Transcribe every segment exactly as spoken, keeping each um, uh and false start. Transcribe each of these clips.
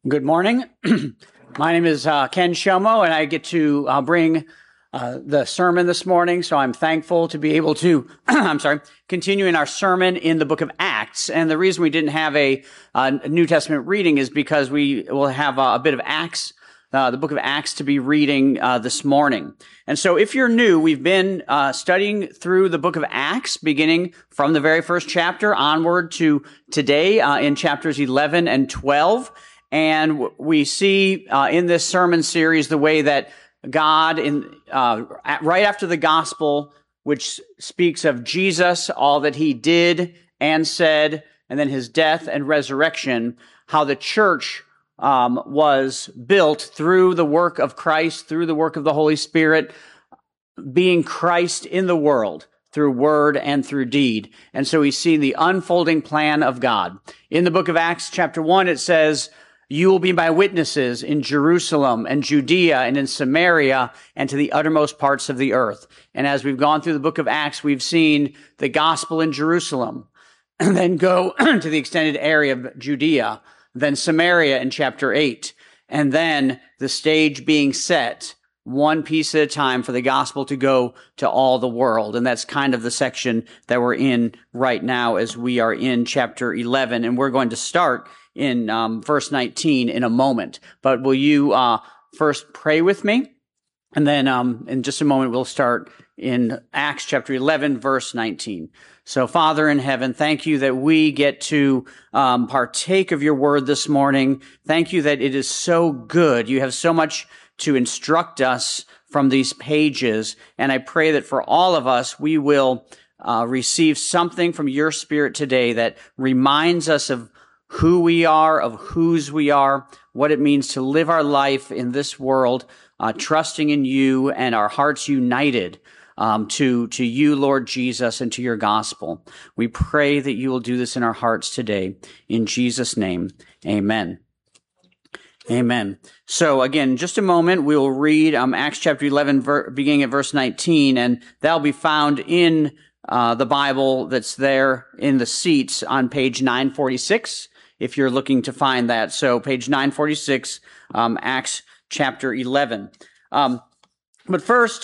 Good morning. My name is uh, Ken Shomo, and I get to uh, bring uh, the sermon this morning. So I'm thankful to be able to, I'm sorry, continue in our sermon in the book of Acts. And the reason we didn't have a, uh, New Testament reading is because we will have uh, a bit of Acts, uh, the book of Acts to be reading uh, this morning. And so if you're new, we've been uh, studying through the book of Acts, beginning from the very first chapter onward to today uh, in chapters eleven and twelve. And we see uh, in this sermon series the way that God, in uh, right after the gospel, which speaks of Jesus, all that he did and said, and then his death and resurrection, how the church um, was built through the work of Christ, through the work of the Holy Spirit, being Christ in the world, through word and through deed. And so we see the unfolding plan of God. In the book of Acts, chapter one, it says, "You will be my witnesses in Jerusalem and Judea and in Samaria and to the uttermost parts of the earth." And as we've gone through the book of Acts, we've seen the gospel in Jerusalem, and then go to the extended area of Judea, then Samaria in chapter eight, and then the stage being set one piece at a time for the gospel to go to all the world. And that's kind of the section that we're in right now as we are in chapter eleven. And we're going to start in um, verse nineteen in a moment. But will you uh, first pray with me? And then um, in just a moment, we'll start in Acts chapter eleven, verse nineteen. So, Father in heaven, thank you that we get to um, partake of your word this morning. Thank you that it is so good. You have so much to instruct us from these pages. And I pray that for all of us, we will uh, receive something from your Spirit today that reminds us of who we are, of whose we are, what it means to live our life in this world, uh, trusting in you and our hearts united um, to, to you, Lord Jesus, and to your gospel. We pray that you will do this in our hearts today. In Jesus' name, amen. Amen. So again, just a moment, we will read um, Acts chapter eleven, ver- beginning at verse nineteen, and that'll be found in uh, the Bible that's there in the seats on page nine forty-six, if you're looking to find that. So page nine forty-six, um, Acts chapter eleven. Um, but first,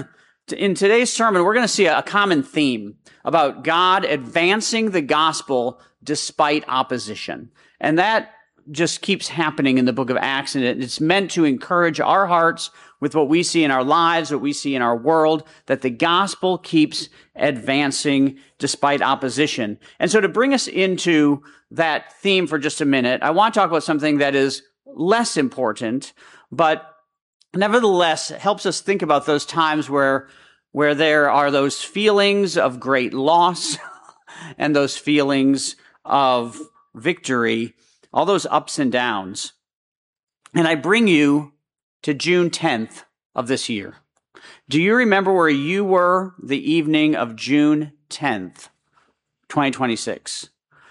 in today's sermon, we're going to see a common theme about God advancing the gospel despite opposition. And that just keeps happening in the book of Acts, and it's meant to encourage our hearts with what we see in our lives, what we see in our world, that the gospel keeps advancing despite opposition. And so to bring us into that theme for just a minute, I want to talk about something that is less important, but nevertheless helps us think about those times where, where there are those feelings of great loss and those feelings of victory, all those ups and downs. And I bring you to June tenth of this year. Do you remember where you were the evening of June tenth, twenty twenty-six?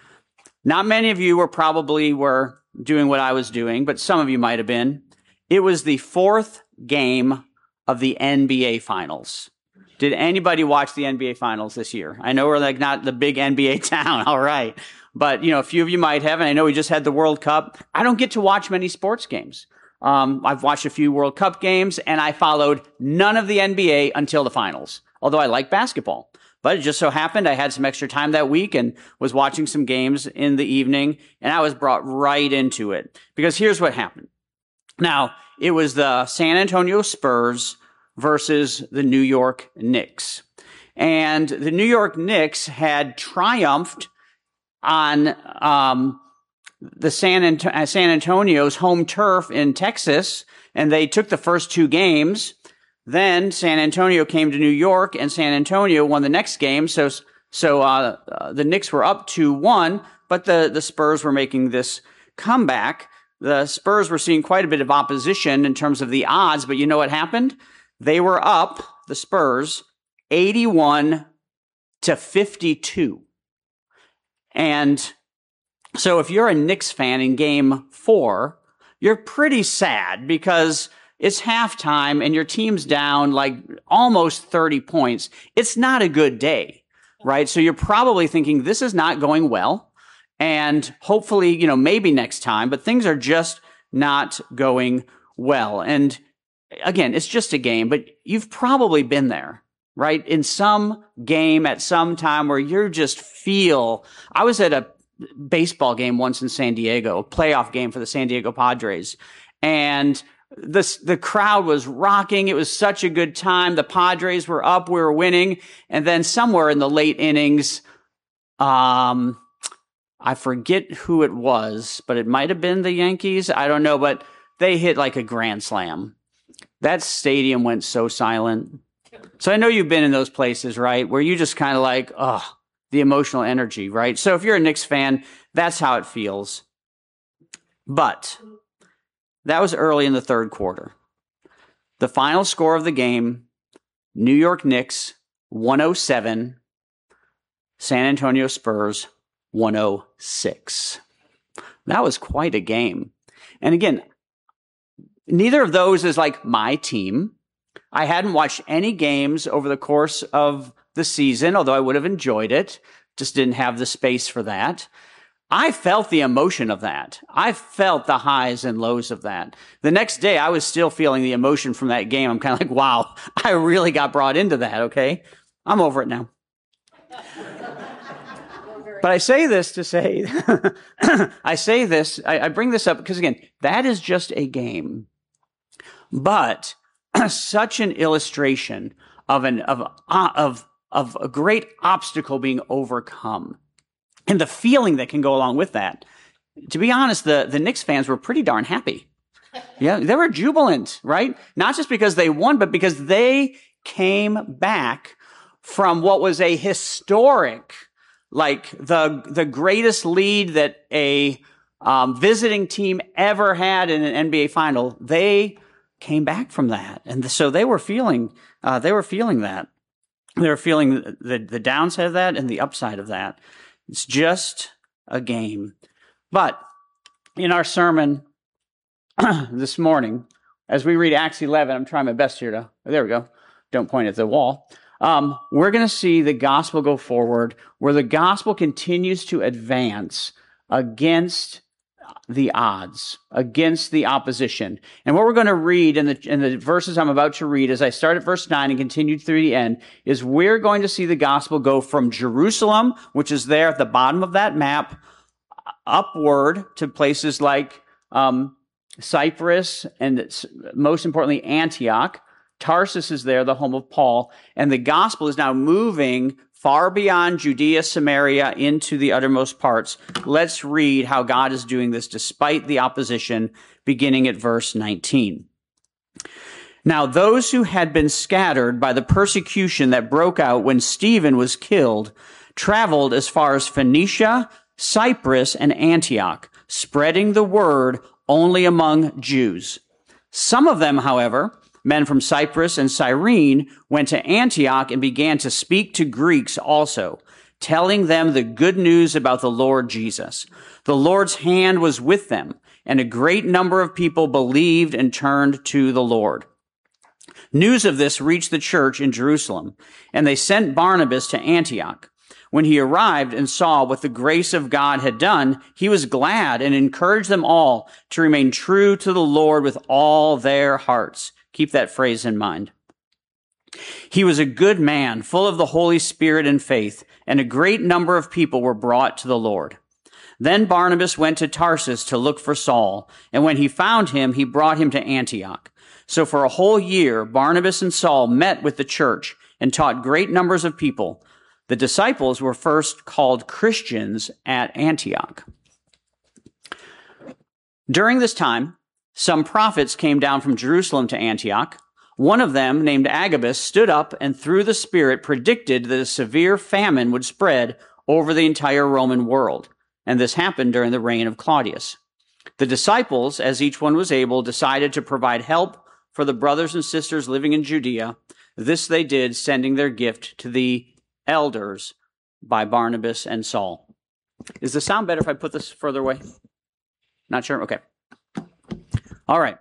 Not many of you were probably were doing what I was doing, but some of you might have been. It was the fourth game of the N B A Finals. Did anybody watch the N B A Finals this year? I know we're like not the big N B A town, all right. But, you know, a few of you might have, and I know we just had the World Cup. I don't get to watch many sports games. Um, I've watched a few World Cup games, and I followed none of the N B A until the finals, although I like basketball. But it just so happened I had some extra time that week and was watching some games in the evening, and I was brought right into it. Because here's what happened. Now, it was the San Antonio Spurs versus the New York Knicks. And the New York Knicks had triumphed on um, the San, Ant- uh, San Antonio's home turf in Texas, and they took the first two games. Then San Antonio came to New York, and San Antonio won the next game. So, so uh, uh, the Knicks were up two one, but the the Spurs were making this comeback. The Spurs were seeing quite a bit of opposition in terms of the odds, but you know what happened? They were up, the Spurs, eighty-one to fifty-two. And so if you're a Knicks fan in game four, you're pretty sad because it's halftime and your team's down like almost thirty points. It's not a good day, right? So you're probably thinking this is not going well. And hopefully, you know, maybe next time, but things are just not going well. And again, it's just a game, but you've probably been there, right? In some game at some time where you just feel, I was at a baseball game once in San Diego, a playoff game for the San Diego Padres. And this, the crowd was rocking. It was such a good time. The Padres were up, we were winning. And then somewhere in the late innings, um, I forget who it was, but it might have been the Yankees. I don't know, but they hit like a grand slam. That stadium went so silent. So I know you've been in those places, right? Where you just kind of like, oh, the emotional energy, right? So if you're a Knicks fan, that's how it feels. But that was early in the third quarter. The final score of the game, New York Knicks one oh seven, San Antonio Spurs one oh six. That was quite a game. And again, neither of those is like my team. I hadn't watched any games over the course of the season, although I would have enjoyed it. Just didn't have the space for that. I felt the emotion of that. I felt the highs and lows of that. The next day, I was still feeling the emotion from that game. I'm kind of like, wow, I really got brought into that, okay? I'm over it now. But I say this to say, I say this, I, I bring this up because, again, that is just a game. But such an illustration of an of of of a great obstacle being overcome. And the feeling that can go along with that. To be honest, the, the Knicks fans were pretty darn happy. Yeah, they were jubilant, right? Not just because they won, but because they came back from what was a historic, like the the greatest lead that a um, visiting team ever had in an N B A final. They came back from that, and so they were feeling uh, they were feeling that. They were feeling the the downside of that and the upside of that. It's just a game. But in our sermon this morning, as we read Acts eleven, I'm trying my best here to, there we go, don't point at the wall. Um, we're going to see the gospel go forward, where the gospel continues to advance against the odds, against the opposition. And what we're going to read in the, in the verses I'm about to read, as I start at verse nine and continue through the end, is we're going to see the gospel go from Jerusalem, which is there at the bottom of that map, upward to places like um, Cyprus and most importantly, Antioch. Tarsus is there, the home of Paul. And the gospel is now moving far beyond Judea, Samaria, into the uttermost parts. Let's read how God is doing this despite the opposition, beginning at verse nineteen. Now, those who had been scattered by the persecution that broke out when Stephen was killed traveled as far as Phoenicia, Cyprus, and Antioch, spreading the word only among Jews. Some of them, however, men from Cyprus and Cyrene, went to Antioch and began to speak to Greeks also, telling them the good news about the Lord Jesus. The Lord's hand was with them, and a great number of people believed and turned to the Lord. News of this reached the church in Jerusalem, and they sent Barnabas to Antioch. When he arrived and saw what the grace of God had done, he was glad and encouraged them all to remain true to the Lord with all their hearts. Keep that phrase in mind. He was a good man, full of the Holy Spirit and faith, and a great number of people were brought to the Lord. Then Barnabas went to Tarsus to look for Saul, and when he found him, he brought him to Antioch. So for a whole year, Barnabas and Saul met with the church and taught great numbers of people. The disciples were first called Christians at Antioch. During this time, some prophets came down from Jerusalem to Antioch. One of them, named Agabus, stood up and through the Spirit predicted that a severe famine would spread over the entire Roman world. And this happened during the reign of Claudius. The disciples, as each one was able, decided to provide help for the brothers and sisters living in Judea. This they did, sending their gift to the elders by Barnabas and Saul. Is the sound better if I put this further away? Not sure? Okay. All right.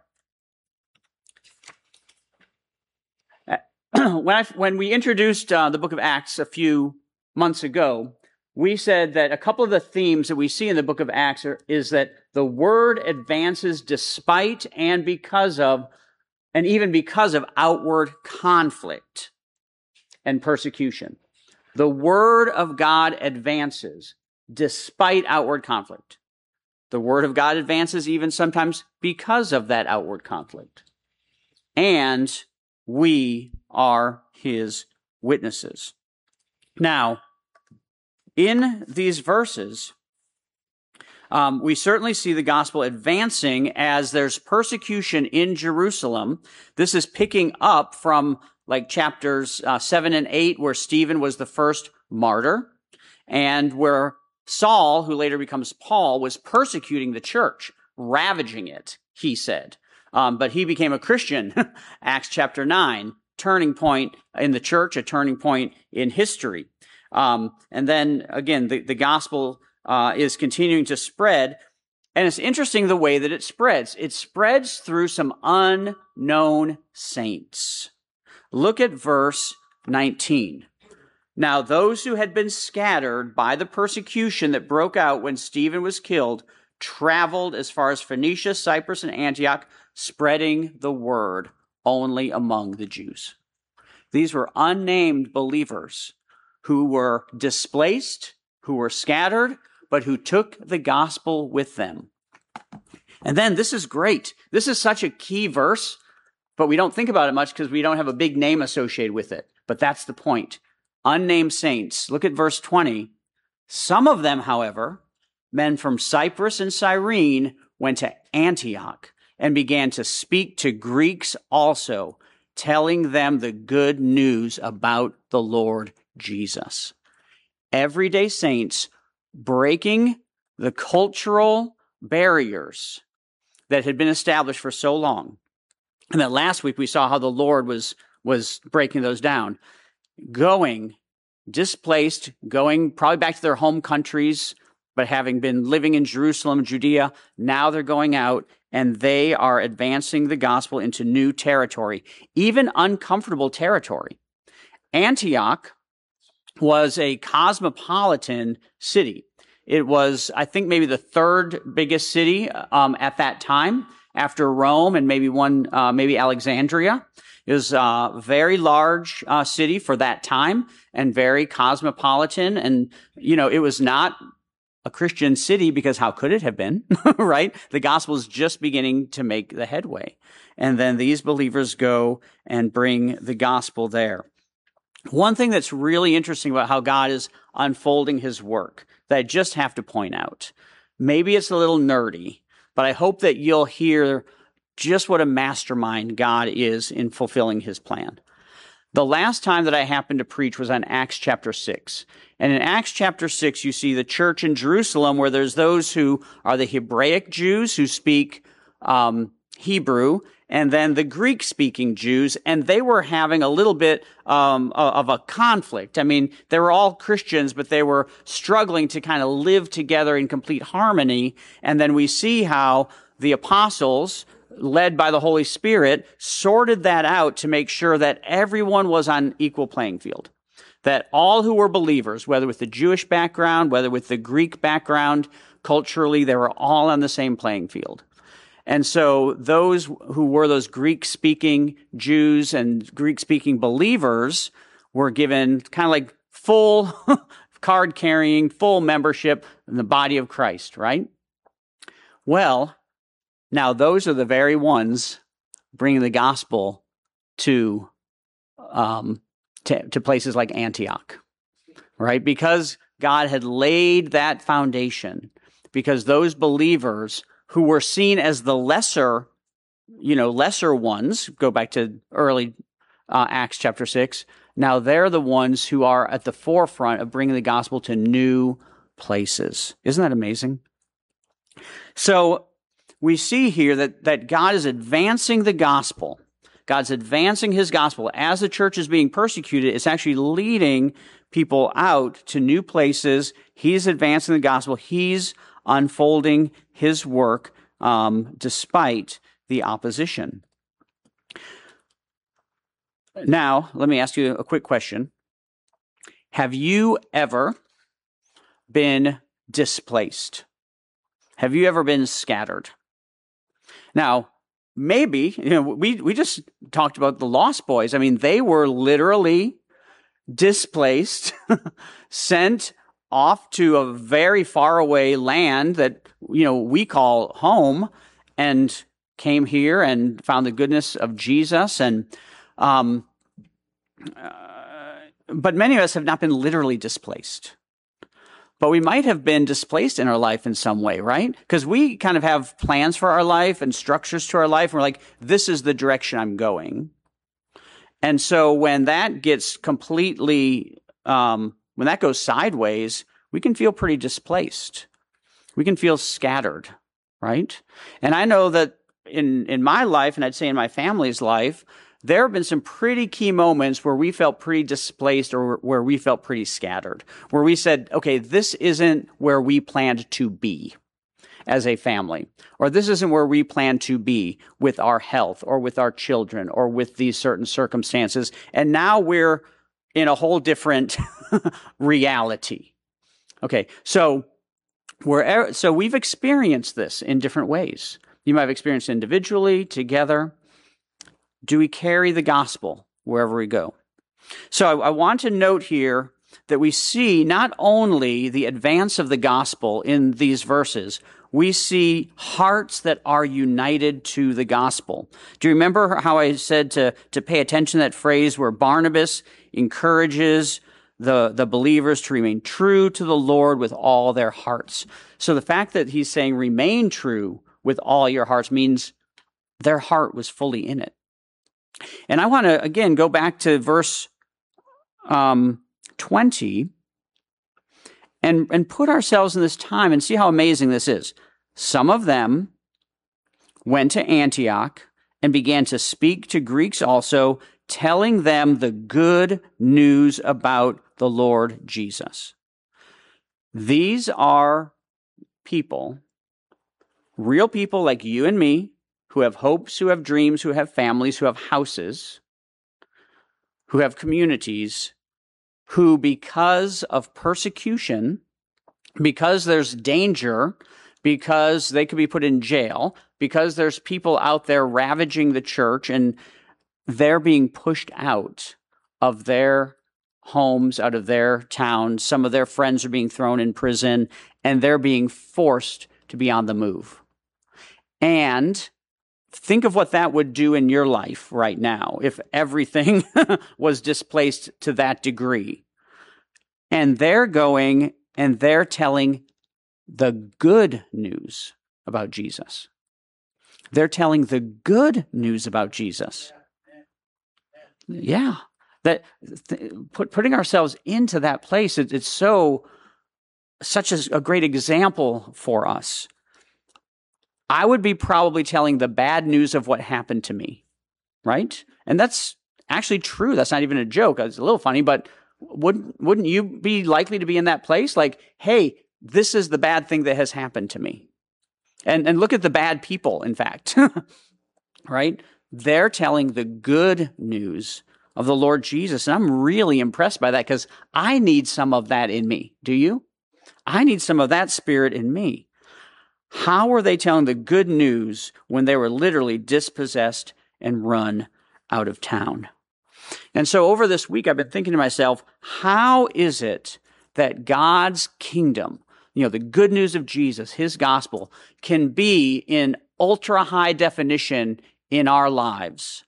when I when we introduced uh, the book of Acts a few months ago, we said that a couple of the themes that we see in the book of Acts are, is that the word advances despite and because of, and even because of outward conflict and persecution. The word of God advances despite outward conflict. The word of God advances even sometimes because of that outward conflict. And we are his witnesses. Now, in these verses, um, we certainly see the gospel advancing as there's persecution in Jerusalem. This is picking up from like chapters uh, seven and eight, where Stephen was the first martyr, and where Saul, who later becomes Paul, was persecuting the church, ravaging it, he said. Um, but he became a Christian, Acts chapter nine, turning point in the church, a turning point in history. Um, and then, again, the, the gospel uh, is continuing to spread. And it's interesting the way that it spreads. It spreads through some unknown saints. Look at verse nineteen. Now, those who had been scattered by the persecution that broke out when Stephen was killed traveled as far as Phoenicia, Cyprus, and Antioch, spreading the word only among the Jews. These were unnamed believers who were displaced, who were scattered, but who took the gospel with them. And then this is great. This is such a key verse, but we don't think about it much because we don't have a big name associated with it. But that's the point. Unnamed saints. Look at verse twenty. Some of them, however, men from Cyprus and Cyrene, went to Antioch and began to speak to Greeks also, telling them the good news about the Lord Jesus. Everyday saints breaking the cultural barriers that had been established for so long. And that last week we saw how the Lord was, was breaking those down. Going, displaced, going probably back to their home countries, but having been living in Jerusalem, Judea, now they're going out and they are advancing the gospel into new territory, even uncomfortable territory. Antioch was a cosmopolitan city. It was, I think, maybe the third biggest city um, at that time, after Rome and maybe one, uh, maybe Alexandria. It was a very large uh, city for that time and very cosmopolitan. And, you know, it was not a Christian city because how could it have been, right? The gospel is just beginning to make the headway. And then these believers go and bring the gospel there. One thing that's really interesting about how God is unfolding his work that I just have to point out, maybe it's a little nerdy, but I hope that you'll hear just what a mastermind God is in fulfilling his plan. The last time that I happened to preach was on Acts chapter six. And in Acts chapter six, you see the church in Jerusalem where there's those who are the Hebraic Jews who speak um, Hebrew, and then the Greek-speaking Jews, and they were having a little bit um, of a conflict. I mean, they were all Christians, but they were struggling to kind of live together in complete harmony. And then we see how the apostles, led by the Holy Spirit, sorted that out to make sure that everyone was on equal playing field. That all who were believers, whether with the Jewish background, whether with the Greek background, culturally, they were all on the same playing field. And so those who were those Greek-speaking Jews and Greek-speaking believers were given kind of like full card-carrying, full membership in the body of Christ, right? Well, now those are the very ones bringing the gospel to, um, to, to places like Antioch, right? Because God had laid that foundation, because those believers who were seen as the lesser, you know, lesser ones, go back to early uh, Acts chapter six, now they're the ones who are at the forefront of bringing the gospel to new places. Isn't that amazing? So we see here that, that God is advancing the gospel. God's advancing his gospel. As the church is being persecuted, it's actually leading people out to new places. He's advancing the gospel. He's unfolding his work um, despite the opposition. Now, let me ask you a quick question. Have you ever been displaced? Have you ever been scattered? Now, maybe, you know, we, we just talked about the Lost Boys. I mean, they were literally displaced, sent off to a very far away land that, you know, we call home, and came here and found the goodness of Jesus. And, um, uh, but many of us have not been literally displaced. But we might have been displaced in our life in some way, right? Because we kind of have plans for our life and structures to our life. And we're like, this is the direction I'm going. And so when that gets completely, um, when that goes sideways, we can feel pretty displaced. We can feel scattered, right? And I know that in, in my life, and I'd say in my family's life, there have been some pretty key moments where we felt pretty displaced, or where we felt pretty scattered, where we said, okay, this isn't where we planned to be as a family, or this isn't where we plan to be with our health or with our children or with these certain circumstances. And now we're in a whole different reality. Okay, so wherever, so we've experienced this in different ways. You might have experienced it individually, together. Do we carry the gospel wherever we go? So I, I want to note here that we see not only the advance of the gospel in these verses, we see hearts that are united to the gospel. Do you remember how I said to, to pay attention to that phrase where Barnabas encourages the, the believers to remain true to the Lord with all their hearts? So the fact that he's saying remain true with all your hearts means their heart was fully in it. And I want to, again, go back to verse um, twenty and, and put ourselves in this time and see how amazing this is. Some of them went to Antioch and began to speak to Greeks also, telling them the good news about the Lord Jesus. These are people, real people like you and me, who have hopes, who have dreams, who have families, who have houses, who have communities, who because of persecution, because there's danger, because they could be put in jail, because there's people out there ravaging the church and they're being pushed out of their homes, out of their towns. Some of their friends are being thrown in prison, and they're being forced to be on the move. And think of what that would do in your life right now if everything was displaced to that degree. And they're going and they're telling the good news about Jesus. They're telling the good news about Jesus. Yeah. That th- put, putting ourselves into that place, it, it's so, such a, a great example for us. I would be probably telling the bad news of what happened to me, right? And that's actually true. That's not even a joke. It's a little funny, but wouldn't wouldn't you be likely to be in that place? Like, hey, this is the bad thing that has happened to me. And and look at the bad people, in fact, right? They're telling the good news of the Lord Jesus. And I'm really impressed by that because I need some of that in me. Do you? I need some of that spirit in me. How were they telling the good news when they were literally dispossessed and run out of town? And so over this week, I've been thinking to myself, how is it that God's kingdom, you know, the good news of Jesus, his gospel, can be in ultra high definition in our lives?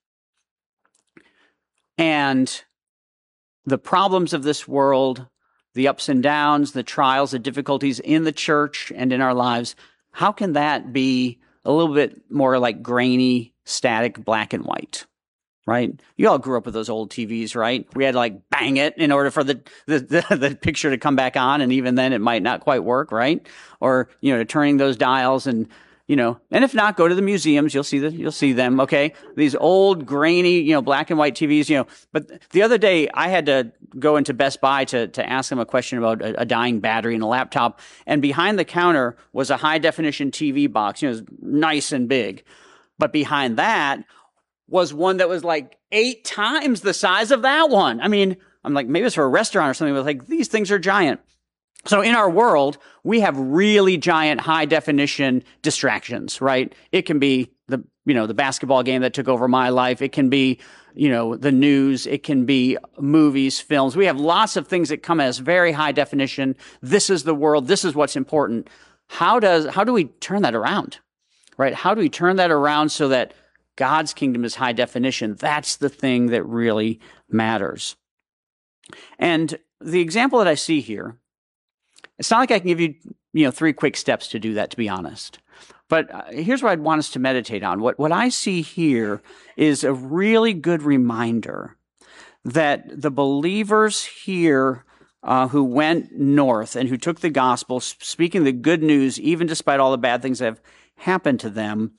And the problems of this world, the ups and downs, the trials, the difficulties in the church and in our lives, how can that be a little bit more like grainy, static, black and white, right? You all grew up with those old T Vs, right? We had to like bang it in order for the, the, the, the picture to come back on. And even then it might not quite work, right? Or, you know, turning those dials and, you know, and if not, go to the museums. You'll see the, you'll see them. Okay. These old grainy, you know, black and white T Vs, you know, but the other day I had to go into Best Buy to, to ask them a question about a, a dying battery in a laptop. And behind the counter was a high definition T V box, you know, it was nice and big. But behind that was one that was like eight times the size of that one. I mean, I'm like, maybe it's for a restaurant or something, but like these things are giant. So in our world, we have really giant high definition distractions, right? It can be the, you know, the basketball game that took over my life. It can be, you know, the news. It can be movies, films. We have lots of things that come as very high definition. This is the world. This is what's important. How does, how do we turn that around, right? How do we turn that around so that God's kingdom is high definition? That's the thing that really matters. And the example that I see here, it's not like I can give you, you know, three quick steps to do that, to be honest. But here's what I'd want us to meditate on. What, what I see here is a really good reminder that the believers here uh, who went north and who took the gospel, speaking the good news, even despite all the bad things that have happened to them,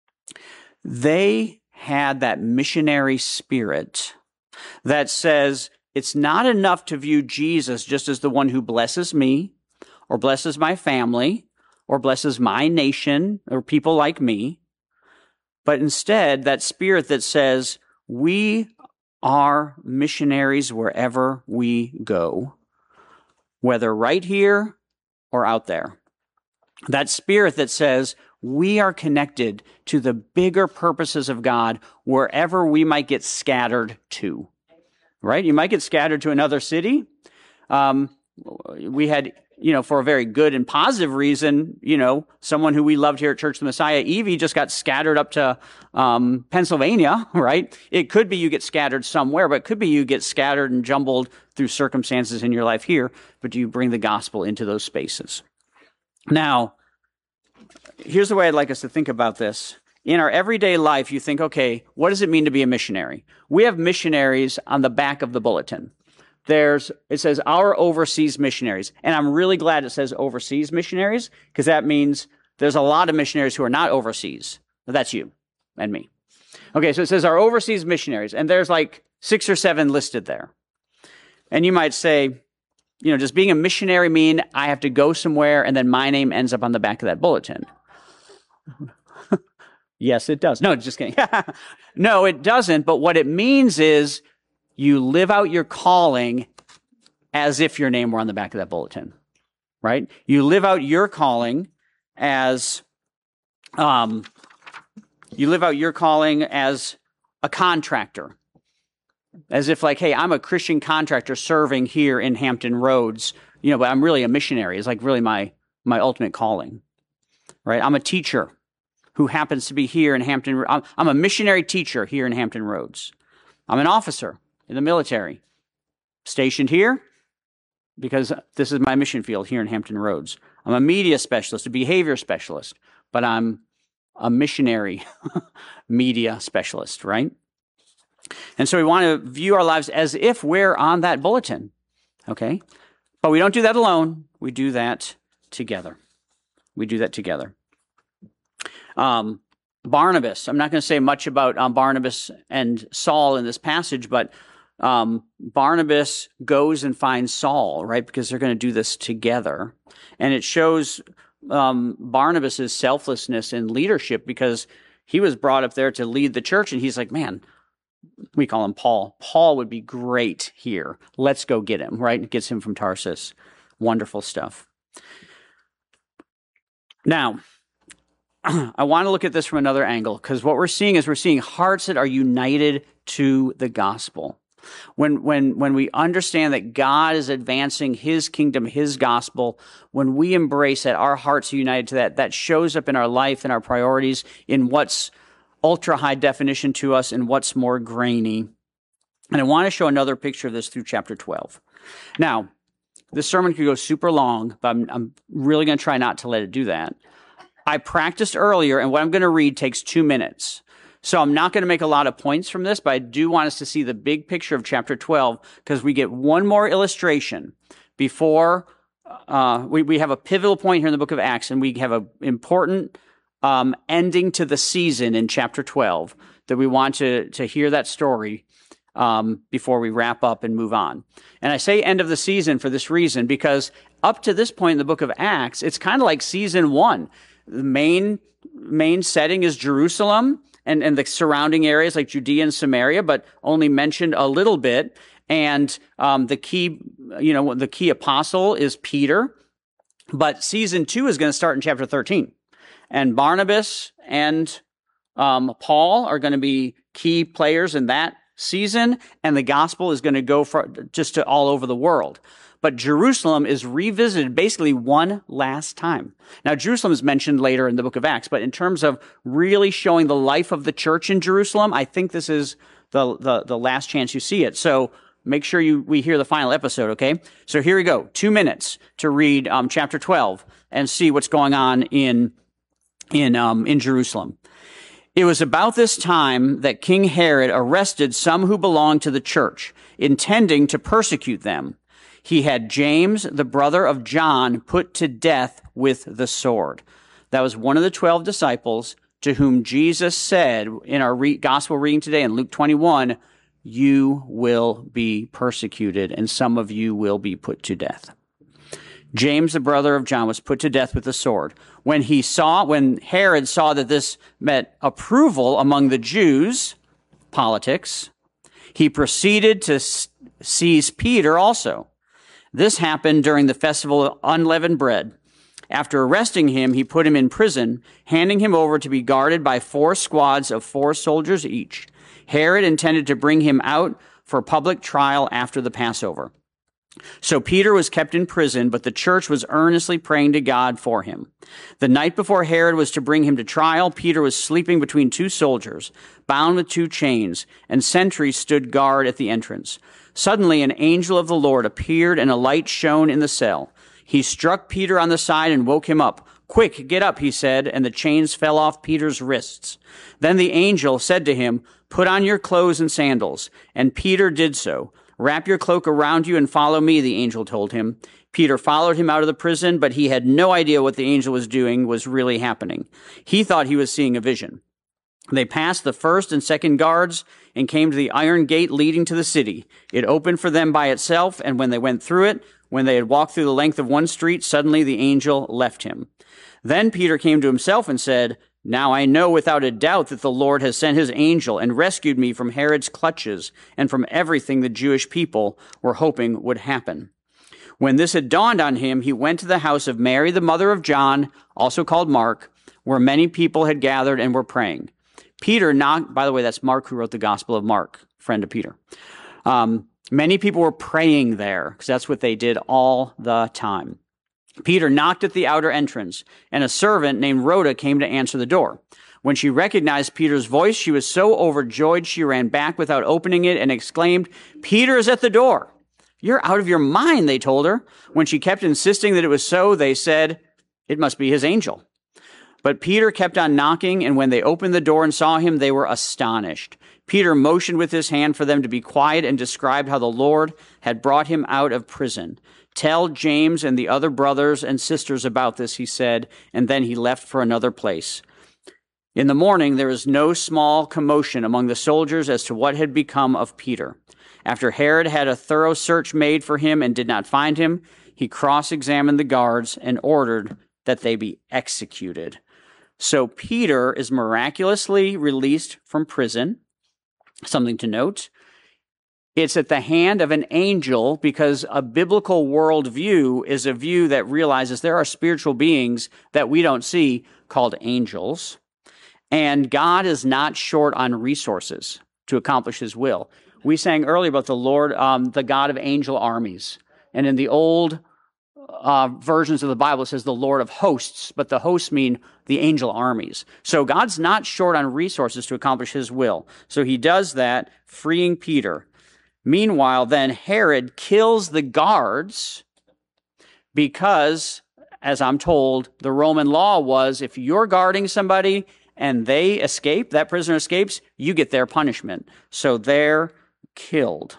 they had that missionary spirit that says it's not enough to view Jesus just as the one who blesses me or blesses my family or blesses my nation or people like me, but instead that spirit that says we are missionaries wherever we go, whether right here or out there. That spirit that says we are connected to the bigger purposes of God wherever we might get scattered to, right? You might get scattered to another city. Um, we had, you know, for a very good and positive reason, you know, someone who we loved here at Church of the Messiah, Evie, just got scattered up to um, Pennsylvania, right? It could be you get scattered somewhere, but it could be you get scattered and jumbled through circumstances in your life here, but do you bring the gospel into those spaces? Now, here's the way I'd like us to think about this. In our everyday life, you think, okay, what does it mean to be a missionary? We have missionaries on the back of the bulletin. There's, it says our overseas missionaries. And I'm really glad it says overseas missionaries, because that means there's a lot of missionaries who are not overseas. That's you and me. Okay, so it says our overseas missionaries, and there's like six or seven listed there. And you might say, you know, does being a missionary mean I have to go somewhere and then my name ends up on the back of that bulletin? Yes, it does. No, just kidding. No, it doesn't. But what it means is you live out your calling as if your name were on the back of that bulletin, right? You live out your calling as, um, you live out your calling as a contractor. As if like, hey, I'm a Christian contractor serving here in Hampton Roads, you know, but I'm really a missionary. It's like really my, my ultimate calling, right? I'm a teacher who happens to be here in Hampton. I'm, I'm a missionary teacher here in Hampton Roads. I'm an officer in the military, stationed here because this is my mission field here in Hampton Roads. I'm a media specialist, a behavior specialist, but I'm a missionary media specialist, right? And so we want to view our lives as if we're on that bulletin, okay? But we don't do that alone. We do that together. We do that together. Um, Barnabas, I'm not going to say much about um, Barnabas and Saul in this passage, but um, Barnabas goes and finds Saul, right? Because they're going to do this together. And it shows um, Barnabas' selflessness in leadership because he was brought up there to lead the church. And he's like, man, we call him Paul. Paul would be great here. Let's go get him, right? It gets him from Tarsus. Wonderful stuff. Now, I want to look at this from another angle because what we're seeing is we're seeing hearts that are united to the gospel. When, when, when we understand that God is advancing his kingdom, his gospel, when we embrace that, our hearts are united to that, that shows up in our life and our priorities in what's ultra high definition to us and what's more grainy. And I want to show another picture of this through chapter twelve. Now, this sermon could go super long, but I'm, I'm really going to try not to let it do that. I practiced earlier, and what I'm going to read takes two minutes. So I'm not going to make a lot of points from this, but I do want us to see the big picture of chapter twelve because we get one more illustration before uh, we, we have a pivotal point here in the book of Acts, and we have an important um, ending to the season in chapter twelve that we want to, to hear that story um, before we wrap up and move on. And I say end of the season for this reason, because up to this point in the book of Acts, it's kind of like season one. The main main setting is Jerusalem and, and the surrounding areas like Judea and Samaria, but only mentioned a little bit. And um, the key, you know, the key apostle is Peter. But season two is going to start in chapter thirteen. And Barnabas and um, Paul are going to be key players in that season. And the gospel is going to go for just to all over the world. But Jerusalem is revisited basically one last time. Now, Jerusalem is mentioned later in the book of Acts, but in terms of really showing the life of the church in Jerusalem, I think this is the, the, the last chance you see it. So make sure you we hear the final episode, okay? So here we go. Two minutes to read um, chapter twelve and see what's going on in, in, um, in Jerusalem. It was about this time that King Herod arrested some who belonged to the church, intending to persecute them. He had James, the brother of John, put to death with the sword. That was one of the twelve disciples to whom Jesus said in our re- gospel reading today in Luke twenty-one, you will be persecuted and some of you will be put to death. James, the brother of John, was put to death with the sword. When he saw, when Herod saw that this met approval among the Jews, politics, he proceeded to s- seize Peter also. This happened during the festival of unleavened bread. After arresting him, he put him in prison, handing him over to be guarded by four squads of four soldiers each. Herod intended to bring him out for public trial after the Passover. So Peter was kept in prison, but the church was earnestly praying to God for him. The night before Herod was to bring him to trial, Peter was sleeping between two soldiers, bound with two chains, and sentries stood guard at the entrance. Suddenly an angel of the Lord appeared, and a light shone in the cell. He struck Peter on the side and woke him up. Quick, get up, he said, and the chains fell off Peter's wrists. Then the angel said to him, put on your clothes and sandals. And Peter did so. Wrap your cloak around you and follow me, the angel told him. Peter followed him out of the prison, but he had no idea what the angel was doing was really happening. He thought he was seeing a vision. They passed the first and second guards and came to the iron gate leading to the city. It opened for them by itself, and when they went through it, when they had walked through the length of one street, suddenly the angel left him. Then Peter came to himself and said, now I know without a doubt that the Lord has sent his angel and rescued me from Herod's clutches and from everything the Jewish people were hoping would happen. When this had dawned on him, he went to the house of Mary, the mother of John, also called Mark, where many people had gathered and were praying. Peter knocked, by the way, that's Mark who wrote the Gospel of Mark, friend of Peter. Um, many people were praying there because that's what they did all the time. Peter knocked at the outer entrance, and a servant named Rhoda came to answer the door. When she recognized Peter's voice, she was so overjoyed she ran back without opening it and exclaimed, Peter is at the door. You're out of your mind, they told her. When she kept insisting that it was so, they said, it must be his angel. But Peter kept on knocking, and when they opened the door and saw him, they were astonished. Peter motioned with his hand for them to be quiet and described how the Lord had brought him out of prison. Tell James and the other brothers and sisters about this, he said, and then he left for another place. In the morning, there was no small commotion among the soldiers as to what had become of Peter. After Herod had a thorough search made for him and did not find him, he cross-examined the guards and ordered that they be executed. So Peter is miraculously released from prison. Something to note. It's at the hand of an angel because a biblical worldview is a view that realizes there are spiritual beings that we don't see called angels. And God is not short on resources to accomplish his will. We sang earlier about the Lord, um, the God of angel armies. And in the old uh, versions of the Bible, it says the Lord of hosts, but the hosts mean the angel armies. So God's not short on resources to accomplish his will. So he does that, freeing Peter. Meanwhile, then Herod kills the guards because, as I'm told, the Roman law was if you're guarding somebody and they escape, that prisoner escapes, you get their punishment. So they're killed.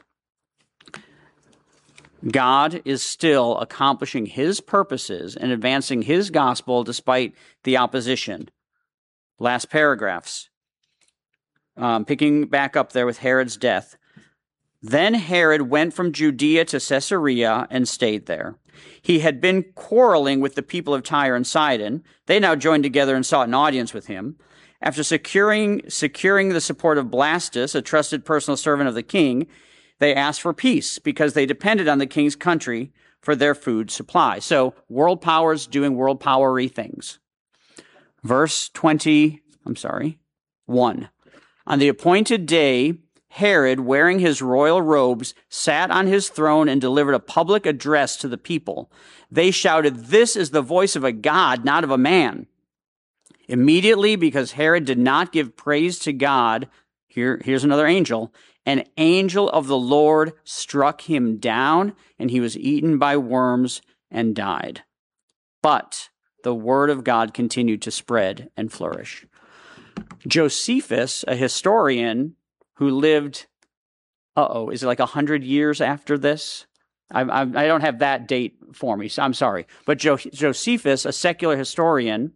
God is still accomplishing his purposes and advancing his gospel despite the opposition. Last paragraphs. Um, picking back up there with Herod's death. Then Herod went from Judea to Caesarea and stayed there. He had been quarreling with the people of Tyre and Sidon. They now joined together and sought an audience with him. After securing, securing the support of Blastus, a trusted personal servant of the king, they asked for peace because they depended on the king's country for their food supply. So world powers doing world powery things. Verse twenty, I'm sorry, one. On the appointed day, Herod, wearing his royal robes, sat on his throne and delivered a public address to the people. They shouted, "This is the voice of a god, not of a man." Immediately, because Herod did not give praise to God, here, here's another angel, an angel of the Lord struck him down, and he was eaten by worms and died. But the word of God continued to spread and flourish. Josephus, a historian who lived, uh-oh, is it like one hundred years after this? I, I, I don't have that date for me, so I'm sorry. But jo- Josephus, a secular historian,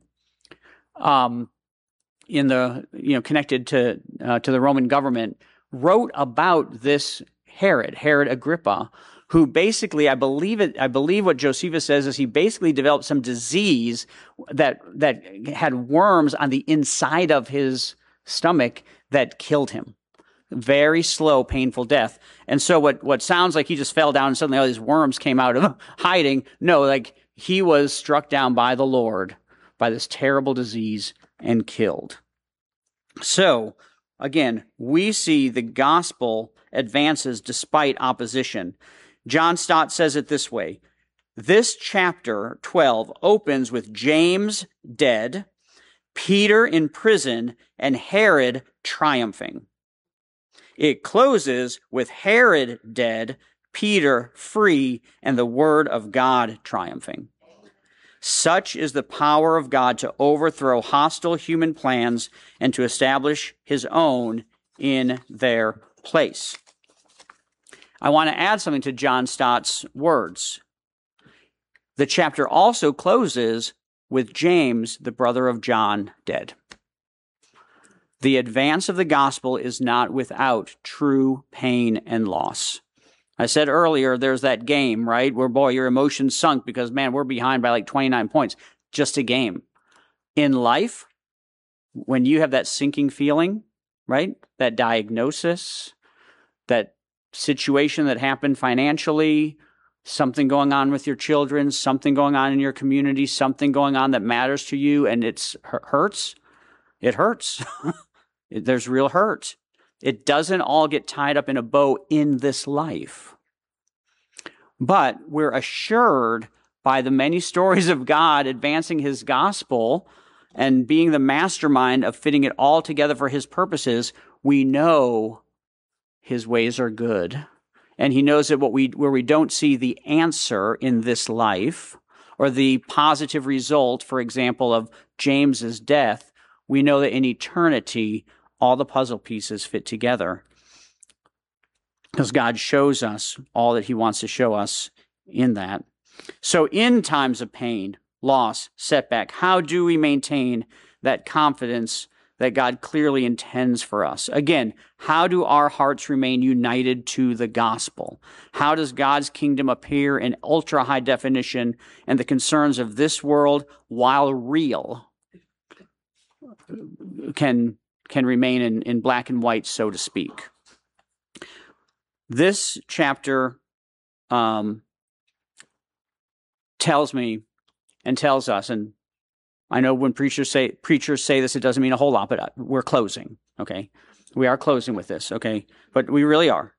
um, in the, you know, connected to uh, to the Roman government, wrote about this Herod, Herod Agrippa, who basically, I believe it, I believe what Josephus says is he basically developed some disease that that had worms on the inside of his stomach that killed him. Very slow, painful death. And so what, what sounds like he just fell down and suddenly all these worms came out of hiding. No, like he was struck down by the Lord by this terrible disease and killed. So, again, we see the gospel advances despite opposition. John Stott says it this way. This chapter twelve opens with James dead, Peter in prison, and Herod triumphing. It closes with Herod dead, Peter free, and the word of God triumphing. Such is the power of God to overthrow hostile human plans and to establish his own in their place. I want to add something to John Stott's words. The chapter also closes with James, the brother of John, dead. The advance of the gospel is not without true pain and loss. I said earlier, there's that game, right, where, boy, your emotions sunk because, man, we're behind by like twenty-nine points. Just a game. In life, when you have that sinking feeling, right, that diagnosis, that situation that happened financially, something going on with your children, something going on in your community, something going on that matters to you, and it hurts, it hurts. There's real hurt. It doesn't all get tied up in a bow in this life. But we're assured by the many stories of God advancing his gospel and being the mastermind of fitting it all together for his purposes, we know his ways are good. And he knows that what we where we don't see the answer in this life or the positive result, for example, of James's death, we know that in eternity all the puzzle pieces fit together because God shows us all that he wants to show us in that. So in times of pain, loss, setback, how do we maintain that confidence that God clearly intends for us? Again, how do our hearts remain united to the gospel? How does God's kingdom appear in ultra high definition and the concerns of this world, while real, can can remain in, in black and white, so to speak? This chapter um, tells me and tells us, and I know when preachers say preachers say this, it doesn't mean a whole lot, but we're closing, okay? We are closing with this, okay? But we really are.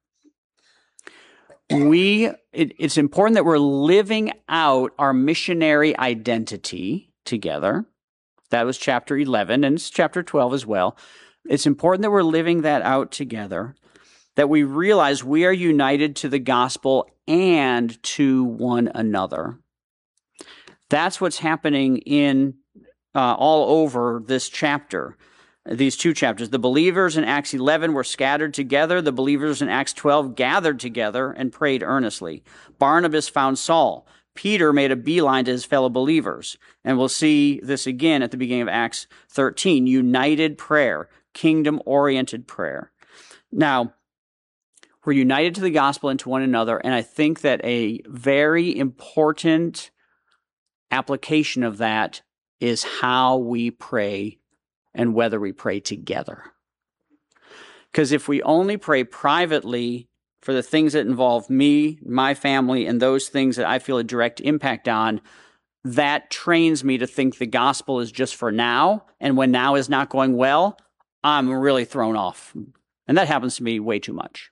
We it, it's important that we're living out our missionary identity together. That was chapter eleven, and it's chapter twelve as well. It's important that we're living that out together, that we realize we are united to the gospel and to one another. That's what's happening in uh, all over this chapter, these two chapters. The believers in Acts eleven were scattered together. The believers in Acts twelve gathered together and prayed earnestly. Barnabas found Saul. Peter made a beeline to his fellow believers. And we'll see this again at the beginning of Acts thirteen. United prayer, kingdom-oriented prayer. Now, we're united to the gospel and to one another, and I think that a very important application of that is how we pray and whether we pray together. Because if we only pray privately for the things that involve me, my family, and those things that I feel a direct impact on, that trains me to think the gospel is just for now. And when now is not going well, I'm really thrown off. And that happens to me way too much.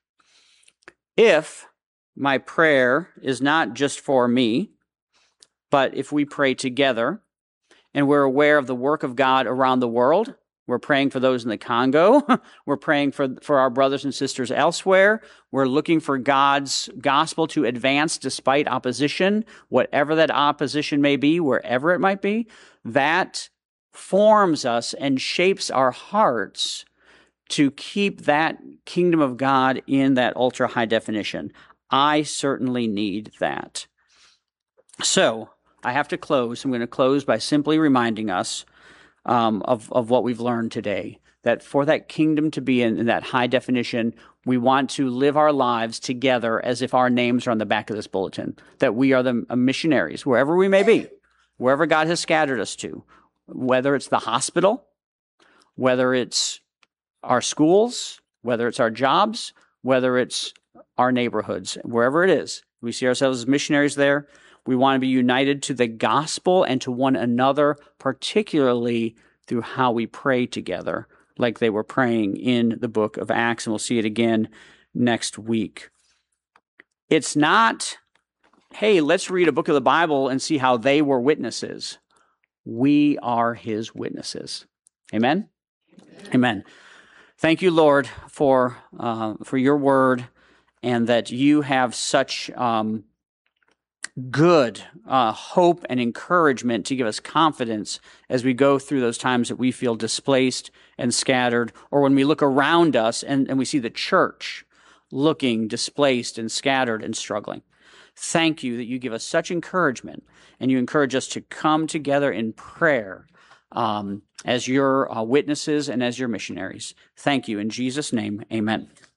If my prayer is not just for me, but if we pray together and we're aware of the work of God around the world, we're praying for those in the Congo, we're praying for, for our brothers and sisters elsewhere, we're looking for God's gospel to advance despite opposition, whatever that opposition may be, wherever it might be, that forms us and shapes our hearts to keep that kingdom of God in that ultra high definition. I certainly need that. So I have to close. I'm going to close by simply reminding us um, of, of what we've learned today, that for that kingdom to be in, in that high definition, we want to live our lives together as if our names are on the back of this bulletin, that we are the missionaries, wherever we may be, wherever God has scattered us to, whether it's the hospital, whether it's our schools, whether it's our jobs, whether it's our neighborhoods, wherever it is. We see ourselves as missionaries there. We want to be united to the gospel and to one another, particularly through how we pray together, like they were praying in the book of Acts, and we'll see it again next week. It's not, hey, let's read a book of the Bible and see how they were witnesses. We are his witnesses. Amen? Amen. Amen. Thank you, Lord, for uh, for your word, and that you have such um, good uh, hope and encouragement to give us confidence as we go through those times that we feel displaced and scattered, or when we look around us and, and we see the church looking displaced and scattered and struggling. Thank you that you give us such encouragement, and you encourage us to come together in prayer um, as your uh, witnesses and as your missionaries. Thank you. In Jesus' name, amen.